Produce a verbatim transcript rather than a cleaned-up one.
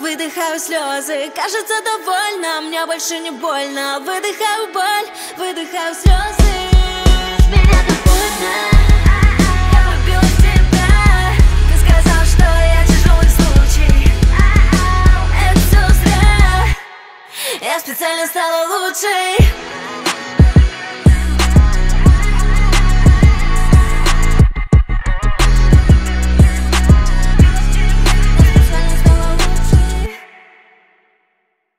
выдыхаю слезы. Кажется, довольна, мне больше не больно. Выдыхаю боль, выдыхаю слезы. С меня так больно.